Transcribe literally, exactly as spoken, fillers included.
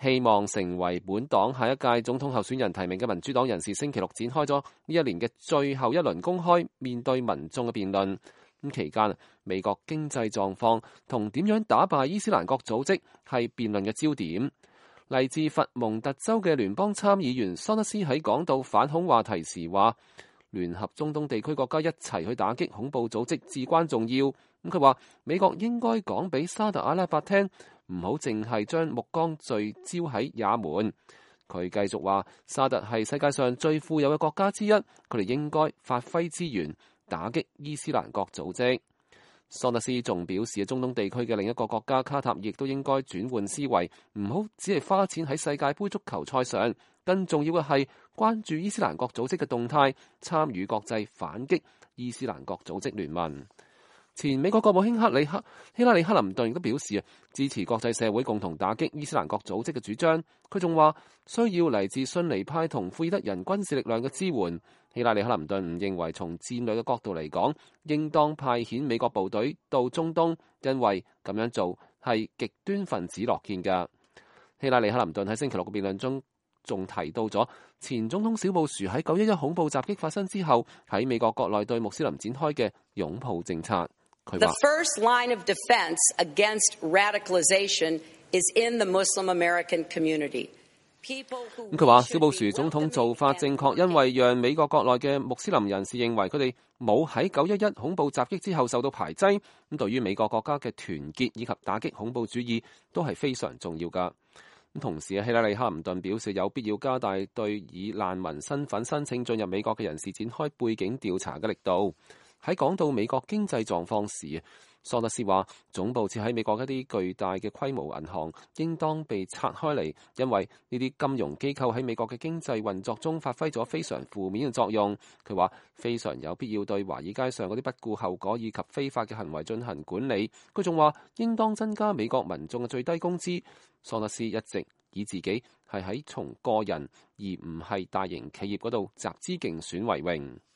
希望成為本黨下一屆總統候選人提名嘅民主黨人士星期六展開咗呢一年嘅最後一輪公開面對民眾嘅辯論。咁期間，美國經濟狀況同點樣打敗伊斯蘭國組織係辯論嘅焦點。嚟自佛蒙特州嘅聯邦參議員桑德斯喺講到反恐話題時話，聯合中東地區國家一齊去打擊恐怖組織至關重要。咁佢話美國應該講俾沙特阿拉伯聽，唔好淨係將目光聚焦喺也門。佢繼續話，沙特係世界上最富有嘅國家之一，佢哋應該發揮資源打擊伊斯蘭國組織。桑德斯仲表示，中東地區嘅另一個國家卡塔亦都應該轉換思維，唔好只係花錢喺世界盃足球賽上，更重要嘅係關注伊斯蘭國組織嘅動態，參與國際反擊伊斯蘭國組織聯盟。前美國國務卿克里克希拉里克林頓亦都表示啊，支持國際社會共同打擊伊斯蘭國組織嘅主張。佢仲話需要嚟自遜尼派同庫爾德人軍事力量嘅支援。希拉里克林頓唔認為從戰略嘅角度嚟講，應當派遣美國部隊到中東，因為咁樣做係極端分子樂見㗎。希拉里克林頓喺星期六嘅辯論中仲提到咗前總統小布殊喺九一一恐怖襲擊發生之後喺美國國內對穆斯林展開嘅擁抱政策。佢話 ：The first line of defense against radicalization is in the Muslim American community. 咁佢話小布殊總統做法正確，因為讓美國國內嘅穆斯林人士認為佢哋冇喺九一一恐怖襲擊之後受到排擠。咁對於美國國家嘅團結以及打擊恐怖主義都係非常重要㗎。咁同時希拉里克林頓表示有必要加大對以難民身份申請進入美國嘅人士展開背景調查嘅力度。喺講到美國經濟狀況時，桑德斯話總部設喺美國一啲巨大嘅規模銀行應當被拆開嚟，因為呢啲金融機構喺美國嘅經濟運作中發揮咗非常負面嘅作用。佢話非常有必要對華爾街上嗰啲不顧後果以及非法嘅行為進行管理。佢仲話應當增加美國民眾嘅最低工資。桑德斯一直以自己係喺從個人而唔係大型企業嗰度集資競選為榮。